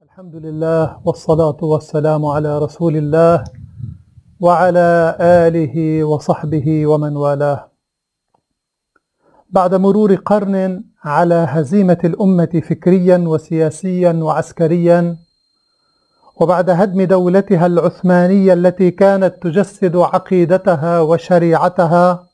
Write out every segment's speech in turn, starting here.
الحمد لله والصلاة والسلام على رسول الله وعلى آله وصحبه ومن والاه. بعد مرور قرن على هزيمة الأمة فكريا وسياسيا وعسكريا، وبعد هدم دولتها العثمانية التي كانت تجسد عقيدتها وشريعتها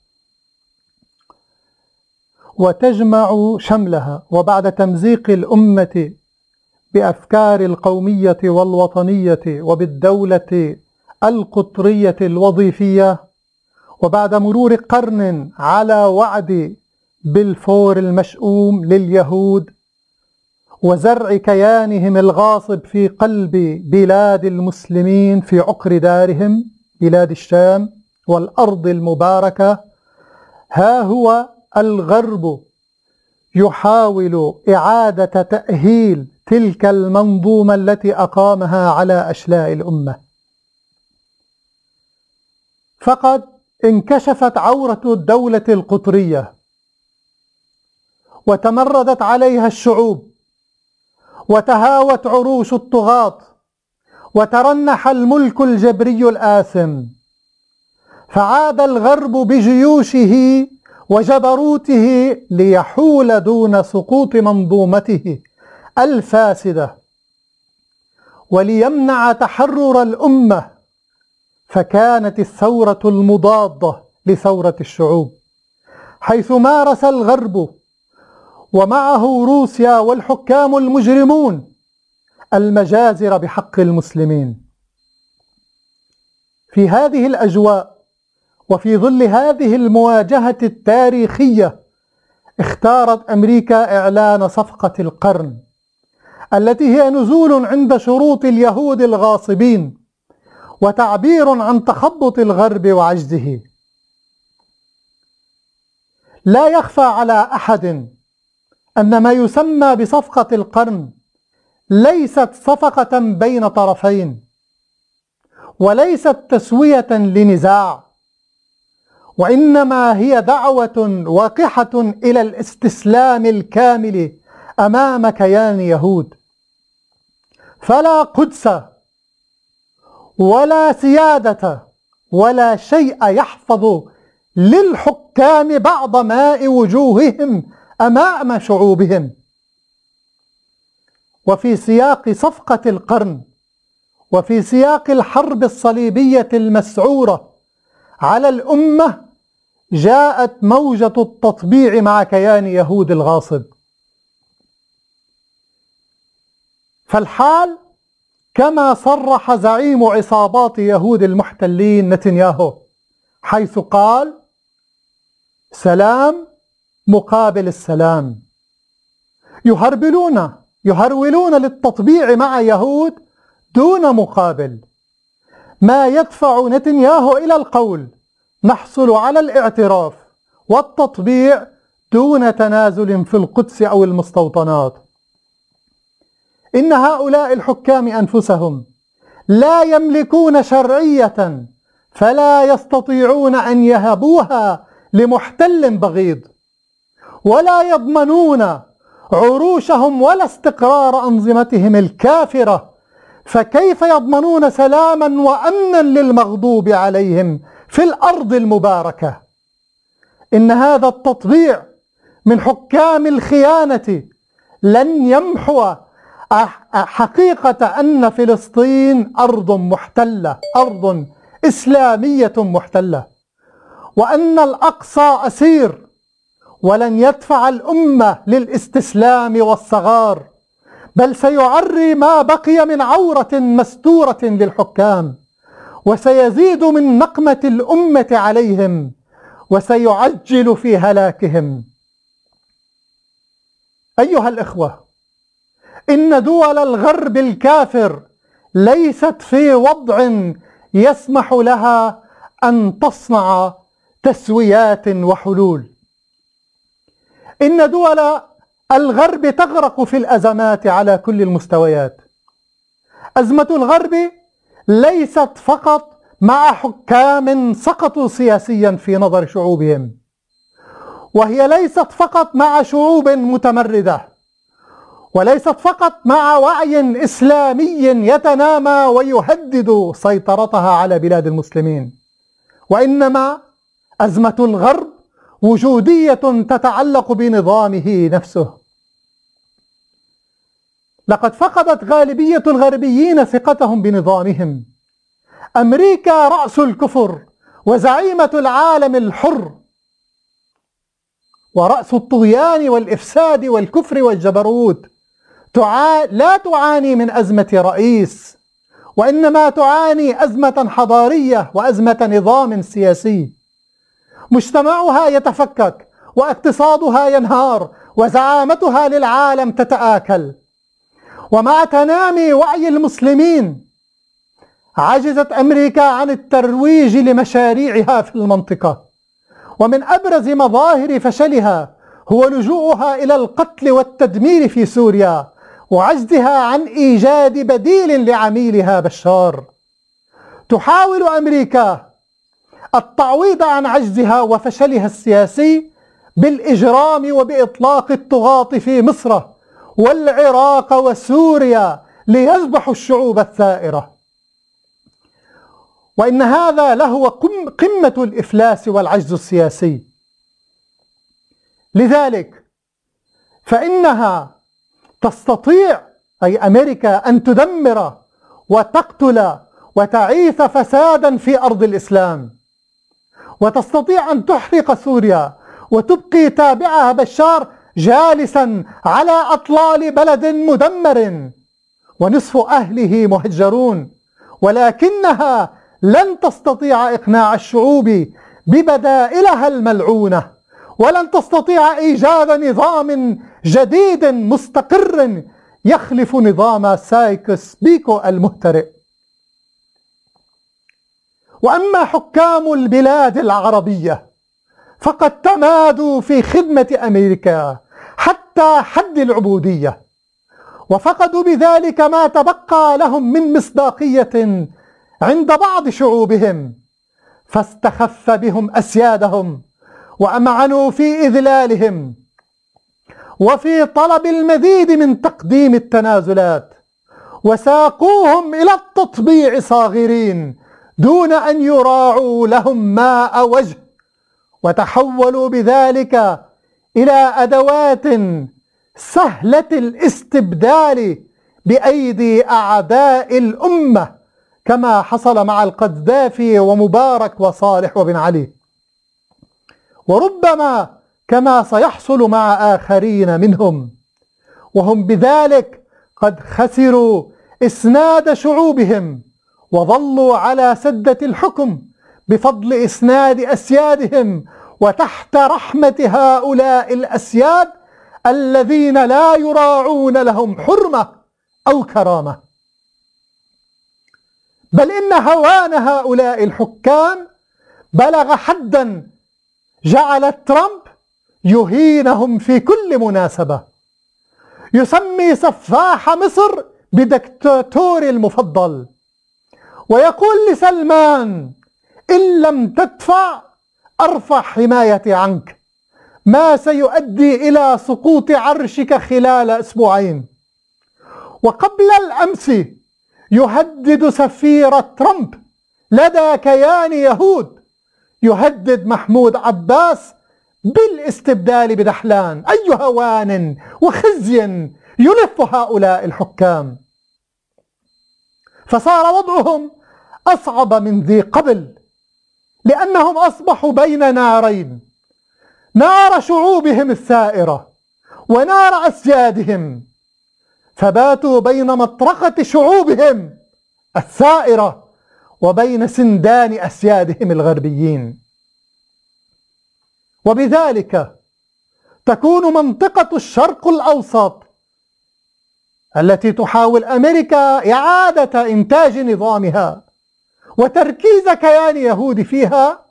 وتجمع شملها، وبعد تمزيق الأمة بأفكار القومية والوطنية وبالدولة القطرية الوظيفية، وبعد مرور قرن على وعد بلفور المشؤوم لليهود وزرع كيانهم الغاصب في قلب بلاد المسلمين في عقر دارهم بلاد الشام والأرض المباركة، ها هو الغرب يحاول إعادة تأهيل تلك المنظومة التي أقامها على أشلاء الأمة. فقد انكشفت عورة الدولة القطرية وتمردت عليها الشعوب وتهاوت عروش الطغاة وترنح الملك الجبري الآثم، فعاد الغرب بجيوشه وجبروته ليحول دون سقوط منظومته الفاسدة وليمنع تحرر الأمة، فكانت الثورة المضادة لثورة الشعوب، حيث مارس الغرب ومعه روسيا والحكام المجرمون المجازر بحق المسلمين. في هذه الأجواء وفي ظل هذه المواجهة التاريخية، اختارت أمريكا إعلان صفقة القرن، التي هي نزول عند شروط اليهود الغاصبين وتعبير عن تخبط الغرب وعجزه. لا يخفى على أحد أن ما يسمى بصفقة القرن ليست صفقة بين طرفين، وليست تسوية لنزاع، وإنما هي دعوة واقحة إلى الاستسلام الكامل أمام كيان يهود. فلا قدس ولا سيادة ولا شيء يحفظ للحكام بعض ماء وجوههم أمام شعوبهم. وفي سياق صفقة القرن وفي سياق الحرب الصليبية المسعورة على الأمة، جاءت موجة التطبيع مع كيان يهود الغاصب. فالحال كما صرح زعيم عصابات يهود المحتلين نتنياهو، حيث قال: سلام مقابل السلام. يهرولون للتطبيع مع يهود دون مقابل، ما يدفع نتنياهو إلى القول: نحصل على الاعتراف والتطبيع دون تنازل في القدس أو المستوطنات. إن هؤلاء الحكام أنفسهم لا يملكون شرعية، فلا يستطيعون أن يهبوها لمحتل بغيض، ولا يضمنون عروشهم ولا استقرار أنظمتهم الكافرة، فكيف يضمنون سلاما وأمنا للمغضوب عليهم في الأرض المباركة؟ إن هذا التطبيع من حكام الخيانة لن يمحو حقيقة أن فلسطين أرض محتلة، أرض إسلامية محتلة، وأن الأقصى أسير، ولن يدفع الأمة للاستسلام والصغار، بل سيعري ما بقي من عورة مستورة للحكام، وسيزيد من نقمة الأمة عليهم، وسيعجل في هلاكهم. أيها الإخوة، إن دول الغرب الكافر ليست في وضع يسمح لها أن تصنع تسويات وحلول. إن دول الغرب تغرق في الأزمات على كل المستويات. أزمة الغرب ليست فقط مع حكام سقطوا سياسيا في نظر شعوبهم، وهي ليست فقط مع شعوب متمردة، وليست فقط مع وعي إسلامي يتنامى ويهدد سيطرتها على بلاد المسلمين، وإنما أزمة الغرب وجودية تتعلق بنظامه نفسه. لقد فقدت غالبية الغربيين ثقتهم بنظامهم. أمريكا رأس الكفر وزعيمة العالم الحر ورأس الطغيان والإفساد والكفر والجبروت لا تعاني من أزمة رئيس، وإنما تعاني أزمة حضارية وأزمة نظام سياسي. مجتمعها يتفكك واقتصادها ينهار وزعامتها للعالم تتآكل. ومع تنامي وعي المسلمين عجزت أمريكا عن الترويج لمشاريعها في المنطقة، ومن أبرز مظاهر فشلها هو لجوءها إلى القتل والتدمير في سوريا وعجزها عن إيجاد بديل لعميلها بشار. تحاول أمريكا التعويض عن عجزها وفشلها السياسي بالإجرام وبإطلاق الطغاة في مصر والعراق وسوريا ليذبحوا الشعوب الثائرة. وإن هذا لهو قمة الإفلاس والعجز السياسي. لذلك فإنها تستطيع، أي أمريكا، أن تدمر وتقتل وتعيث فسادا في أرض الإسلام، وتستطيع أن تحرق سوريا وتبقي تابعها بشار جالسا على أطلال بلد مدمر ونصف أهله مهجرون، ولكنها لن تستطيع إقناع الشعوب ببدائلها الملعونة، ولن تستطيع إيجاد نظام جديد مستقر يخلف نظام سايكس بيكو المهترئ. وأما حكام البلاد العربية فقد تمادوا في خدمة أمريكا حتى حد العبودية، وفقدوا بذلك ما تبقى لهم من مصداقية عند بعض شعوبهم، فاستخف بهم أسيادهم وأمعنوا في إذلالهم وفي طلب المزيد من تقديم التنازلات، وساقوهم إلى التطبيع صاغرين دون أن يراعوا لهم ماء وجه، وتحولوا بذلك إلى أدوات سهلة الاستبدال بأيدي أعداء الأمة، كما حصل مع القذافي ومبارك وصالح وبن علي، وربما كما سيحصل مع آخرين منهم، وهم بذلك قد خسروا إسناد شعوبهم وظلوا على سدة الحكم بفضل إسناد أسيادهم وتحت رحمة هؤلاء الأسياد الذين لا يراعون لهم حرمة أو كرامة. بل إن هوان هؤلاء الحكام بلغ حدا جعل ترامب يهينهم في كل مناسبة، يسمي سفاح مصر بدكتاتوري المفضل، ويقول لسلمان: إن لم تدفع أرفع حمايتي عنك، ما سيؤدي إلى سقوط عرشك خلال أسبوعين. وقبل الأمس يهدد سفير ترامب لدى كيان يهود، يهدد محمود عباس بالاستبدال بدحلان. أي هوان وخزي يلف هؤلاء الحكام! فصار وضعهم أصعب من ذي قبل، لأنهم أصبحوا بين نارين: نار شعوبهم الثائرة ونار أسيادهم، فباتوا بين مطرقة شعوبهم الثائرة وبين سندان أسيادهم الغربيين. وبذلك تكون منطقة الشرق الأوسط التي تحاول أمريكا إعادة إنتاج نظامها وتركيز كيان يهودي فيها،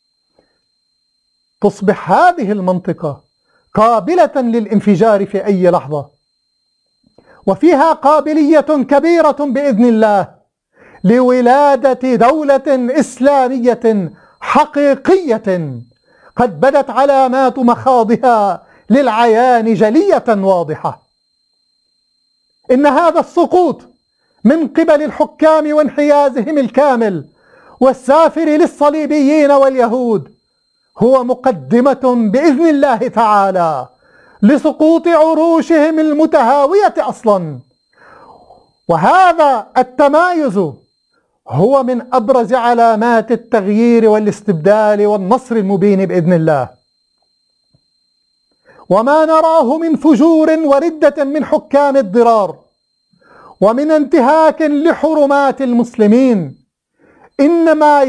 تصبح هذه المنطقة قابلة للانفجار في أي لحظة، وفيها قابلية كبيرة بإذن الله لولادة دولة إسلامية حقيقية قد بدت علامات مخاضها للعيان جلية واضحة. إن هذا السقوط من قبل الحكام وانحيازهم الكامل والسافر للصليبيين واليهود هو مقدمة بإذن الله تعالى لسقوط عروشهم المتهاوية أصلا. وهذا التمايز هو من أبرز علامات التغيير والاستبدال والنصر المبين بإذن الله. وما نراه من فجور وردة من حكام الضرار ومن انتهاك لحرمات المسلمين إنما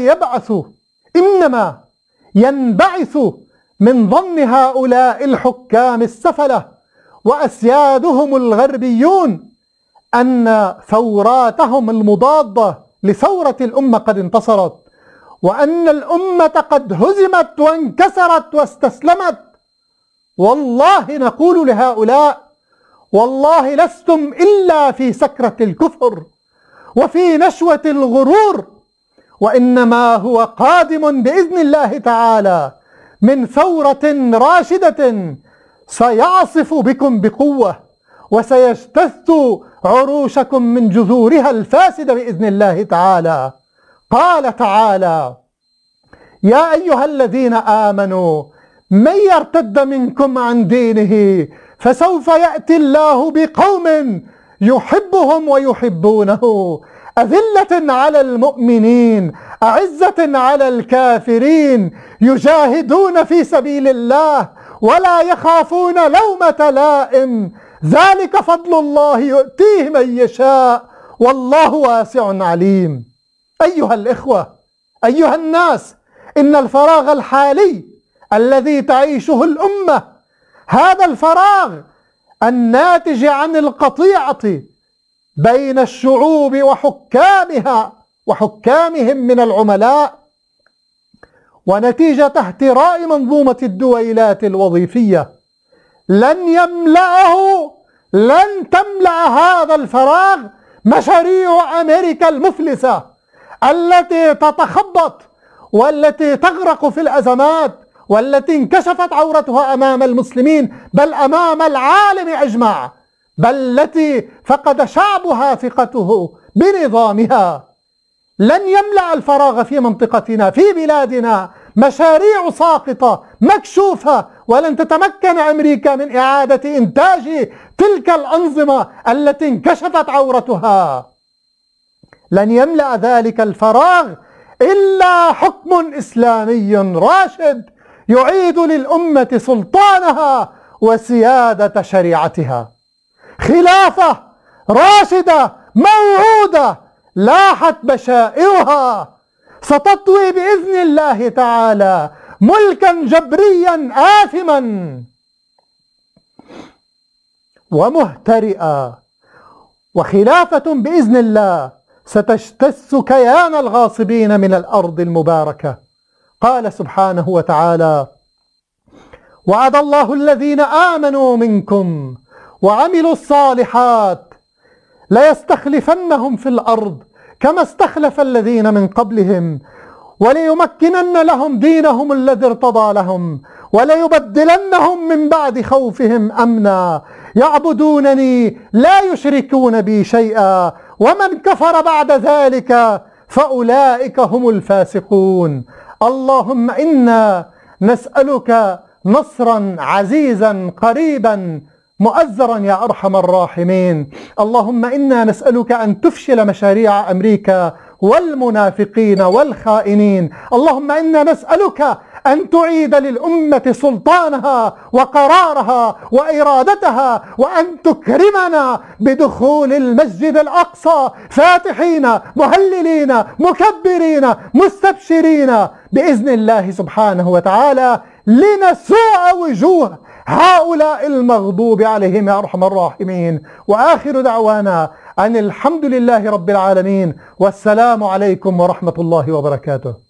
ينبعث من ظن هؤلاء الحكام السفلة وأسيادهم الغربيون أن ثوراتهم المضادة لثورة الأمة قد انتصرت، وأن الأمة قد هزمت وانكسرت واستسلمت. والله نقول لهؤلاء: والله لستم إلا في سكرة الكفر وفي نشوة الغرور، وإنما هو قادم بإذن الله تعالى من ثورة راشدة سيعصف بكم بقوة وسيجتث عروشكم من جذورها الفاسدة بإذن الله تعالى. قال تعالى: يا أيها الذين آمنوا من يرتد منكم عن دينه فسوف يأتي الله بقوم يحبهم ويحبونه أذلة على المؤمنين أعزة على الكافرين يجاهدون في سبيل الله ولا يخافون لومة لائم ذلك فضل الله يؤتيه من يشاء والله واسع عليم. أيها الإخوة، أيها الناس، إن الفراغ الحالي الذي تعيشه الأمة، هذا الفراغ الناتج عن القطيعة بين الشعوب وحكامهم من العملاء ونتيجة اهتراء منظومة الدويلات الوظيفية لن تملأ هذا الفراغ مشاريع أمريكا المفلسة التي تتخبط والتي تغرق في الأزمات والتي انكشفت عورتها أمام المسلمين بل أمام العالم أجمع، بل التي فقد شعبها ثقته بنظامها. لن يملأ الفراغ في منطقتنا في بلادنا مشاريع ساقطة مكشوفة، ولن تتمكن أمريكا من إعادة إنتاج تلك الأنظمة التي انكشفت عورتها. لن يملأ ذلك الفراغ إلا حكم إسلامي راشد يعيد للأمة سلطانها وسيادة شريعتها. خلافة راشدة موعودة لاحت بشائرها ستطوي بإذن الله تعالى ملكا جبريا آثما ومهترئا، وخلافة بإذن الله ستجتث كيان الغاصبين من الأرض المباركة. قال سبحانه وتعالى: وعد الله الذين آمنوا منكم وعملوا الصالحات ليستخلفنهم في الأرض كما استخلف الذين من قبلهم وليمكنن لهم دينهم الذي ارتضى لهم وليبدلنهم من بعد خوفهم أمنا يعبدونني لا يشركون بي شيئا ومن كفر بعد ذلك فأولئك هم الفاسقون. اللهم إنا نسألك نصرا عزيزا قريبا مؤزرا يا أرحم الراحمين. اللهم إنا نسألك أن تفشل مشاريع أمريكا والمنافقين والخائنين. اللهم إنا نسألك أن تعيد للأمة سلطانها وقرارها وإرادتها، وأن تكرمنا بدخول المسجد الأقصى فاتحين مهللين مكبرين مستبشرين بإذن الله سبحانه وتعالى لنسوء وجوه هؤلاء المغضوب عليهم يا أرحم الراحمين. وآخر دعوانا أن الحمد لله رب العالمين، والسلام عليكم ورحمة الله وبركاته.